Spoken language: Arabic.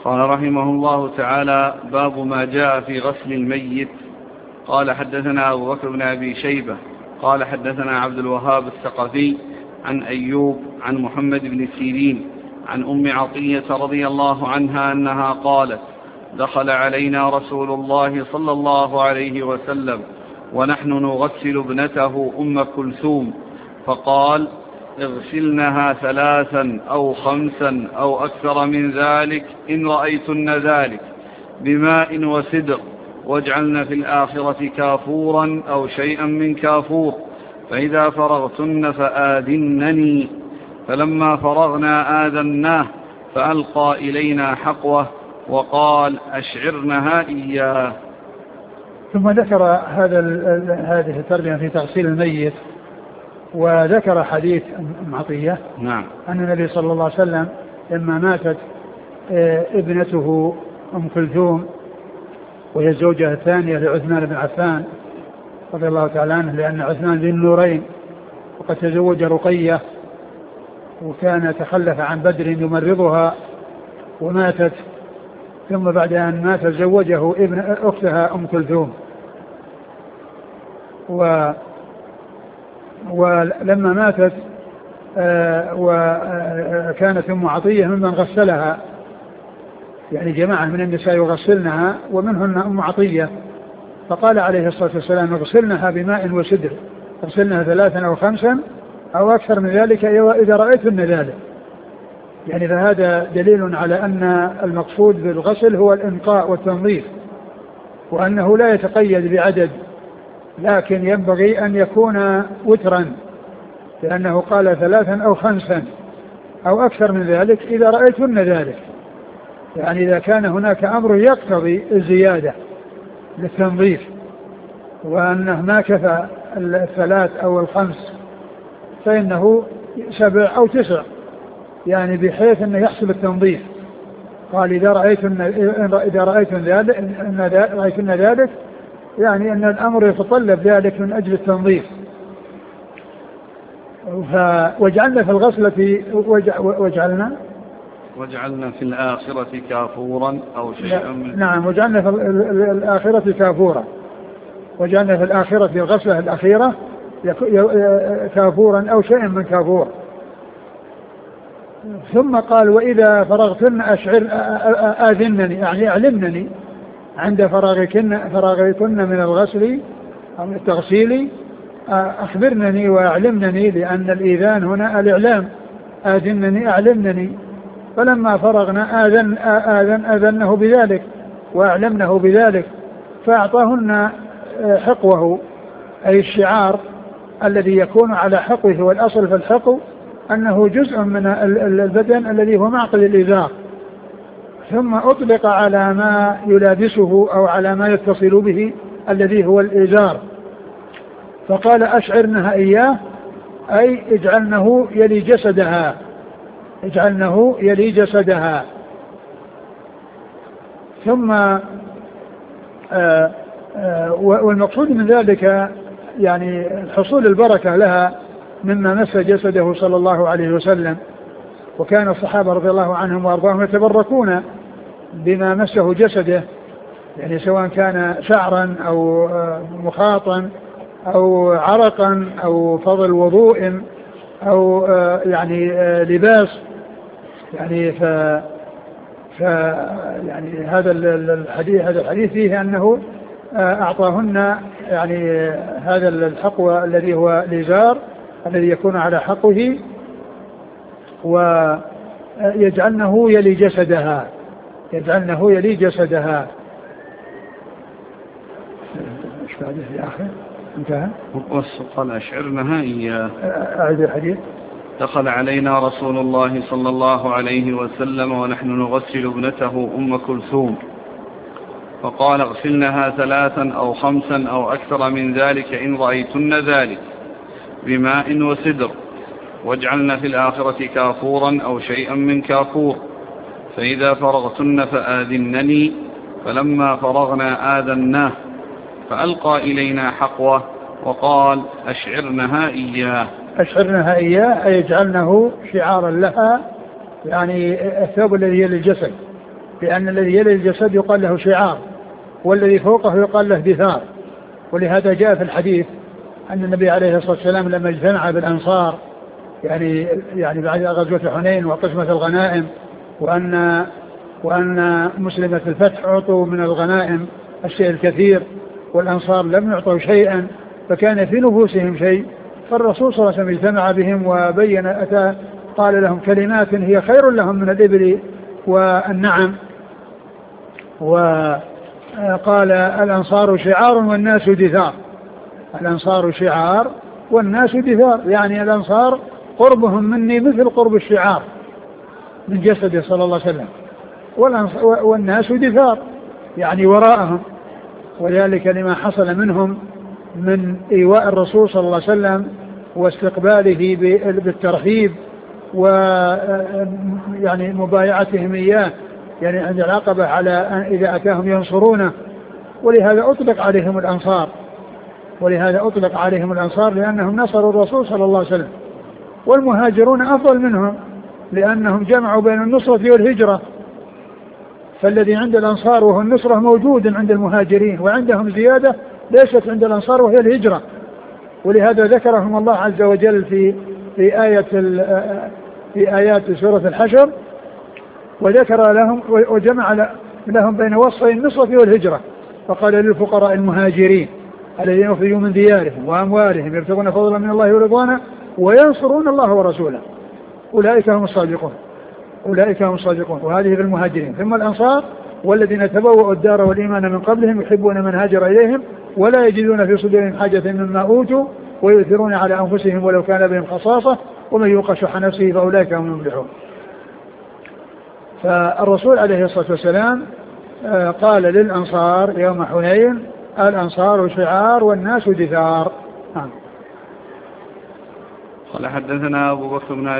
قال رحمه الله تعالى: باب ما جاء في غسل الميت. قال حدثنا أبو بكر بن أبي شيبة قال حدثنا عبد الوهاب الثقفي عن أيوب عن محمد بن سيرين عن أم عطية رضي الله عنها أنها قالت: دخل علينا رسول الله صلى الله عليه وسلم ونحن نغسل ابنته أم كلثوم، فقال: اغسلنها 3 أو 5 أو أكثر من ذلك إن رأيتن ذلك بماء وسدر، واجعلن في الآخرة كافورا أو شيئا من كافور، فإذا فرغتن فآذنني. فلما فرغنا آذناه فألقى إلينا حقوه وقال: أشعرنها إياه. ثم ذكر هذه الترجمة في تغسيل الميت، وذكر حديث أم عطية نعم. أن النبي صلى الله عليه وسلم لما ماتت ابنته أم كلثوم، وهي الزوجة الثانية لعثمان بن عفان رضي الله تعالى عنه، لأن عثمان ذي النورين وقد تزوج رقية وكان تخلف عن بدر يمرضها وماتت، ثم بعد أن مات زوجه ابن أختها أم كلثوم. ولما ماتت وكانت أم عطية ممن غسلها، يعني جماعة من النساء يغسلنها ومنهن أم عطية، فقال عليه الصلاة والسلام: اغسلنها بماء وسدر، اغسلنها 3 أو 5 أو أكثر من ذلك إذا رأيتن ذلك. يعني فهذا دليل على أن المقصود بالغسل هو الإنقاء والتنظيف، وأنه لا يتقيد بعدد، لكن ينبغي أن يكون وترا، لأنه قال 3 أو 5 أو أكثر من ذلك إذا رأيتن ذلك، يعني إذا كان هناك أمر يقتضي الزيادة للتنظيف، وأنه ما كفى 3 أو 5 فإنه 7 أو 9، يعني بحيث أنه يحصل التنظيف. قال: إذا رأيتن ذلك، يعني أن الأمر يتطلب ذلك من أجل التنظيف. وجعلنا في الغسلة وجعلنا في الآخرة كافورا أو شيئا من. نعم، وجعلنا في الآخرة كافورا، وجعلنا في الآخرة في الغسلة الأخيرة كافورا أو شيئا من كافور. ثم قال: وإذا فرغتن آذنني، يعني أعلمنني عند فراغكن من الغسل أو من التغسيل، أخبرنني وأعلمنني، لأن الإيذان هنا الإعلام، آذنني أعلمني. فلما فرغنا آذنه بذلك وأعلمنه بذلك، فأعطاهن حقوه، أي الشعار الذي يكون على حقوه. والأصل في الحقو أنه جزء من البدن الذي هو معقل الإزار، ثم أطلق على ما يلابسه أو على ما يتصل به الذي هو الإزار. فقال: أشعرنها إياه، أي اجعلنه يلي جسدها، اجعلنه يلي جسدها. ثم والمقصود من ذلك يعني حصول البركة لها مما مس جسده صلى الله عليه وسلم. وكان الصحابة رضي الله عنهم وأرضاهم يتبركون بما مسه جسده، يعني سواء كان شعرا أو مخاطا أو عرقا أو فضل وضوء أو يعني لباس، يعني يعني هذا الحديث فيه أنه أعطاهن يعني هذا الحقوى الذي هو الإزار الذي يكون على حقه، ويجعلنه يلي جسدها، يجعلنه يلي جسدها. ايش بعده في آخر؟ انتهى. قال: أشعرنها إياه. أعيد الحديث. دخل علينا رسول الله صلى الله عليه وسلم ونحن نغسل ابنته أم كلثوم، فقال: اغسلنها 3 أو 5 أو أكثر من ذلك إن رأيتن ذلك بماء وسدر، واجعلن في الآخرة كافورا أو شيئا من كافور، فإذا فرغتن فآذنني. فلما فرغنا آذناه فألقى إلينا حقوه وقال: أشعرنها إياه. أشعرنها إياه، أي يجعلنه شعارا لها، يعني الثوب الذي يلي الجسد، لأن الذي يلي الجسد يقال له شعار، والذي فوقه يقال له دثار. ولهذا جاء في الحديث أن النبي عليه الصلاة والسلام لما اجتمع بالأنصار يعني بعد غزوة حنين وقسمة الغنائم، وأن مسلمة الفتح أعطوا من الغنائم الشيء الكثير والأنصار لم يعطوا شيئا، فكان في نفوسهم شيء، فالرسول صلى الله عليه وسلم اجتمع بهم وبين قال لهم كلمات هي خير لهم من الإبل والنعم، وقال الأنصار شعار والناس دثار. الأنصار شعار والناس دثار، يعني الأنصار قربهم مني مثل قرب الشعار من جسده صلى الله عليه وسلم، والناس دثار يعني وراءهم. وذلك لما حصل منهم من إيواء الرسول صلى الله عليه وسلم واستقباله بالترحيب ويعني مبايعتهم إياه يعني عند العقبة على إذا أتاهم ينصرونه. ولهذا أطلق عليهم الأنصار لأنهم نصروا الرسول صلى الله عليه وسلم. والمهاجرون أفضل منهم لأنهم جمعوا بين النصرة والهجرة، فالذي عند الأنصار وهو النصرة موجود عند المهاجرين، وعندهم زيادة ليست عند الأنصار وهي الهجرة. ولهذا ذكرهم الله عز وجل في آيات سورة الحشر، وذكر لهم وجمع لهم بين وصفي النصرة والهجرة، فقال للفقراء المهاجرين الذين أخرجوا من ديارهم وأموالهم يبتغون فضلا من الله ورضوانه وينصرون الله ورسوله أولئك هم الصادقون. وهذه في المهاجرين. ثم الأنصار والذين تبوأوا الدار والإيمان من قبلهم يحبون من هاجر إليهم ولا يجدون في صدورهم حاجة مما أوتوا ويؤثرون على أنفسهم ولو كان بهم خصاصة ومن يوق شح نفسه فأولئك هم المفلحون. فالرسول عليه الصلاة والسلام قال للأنصار يوم حنين الأنصار شعار والناس دثار. قال حدثنا أبو بكر بن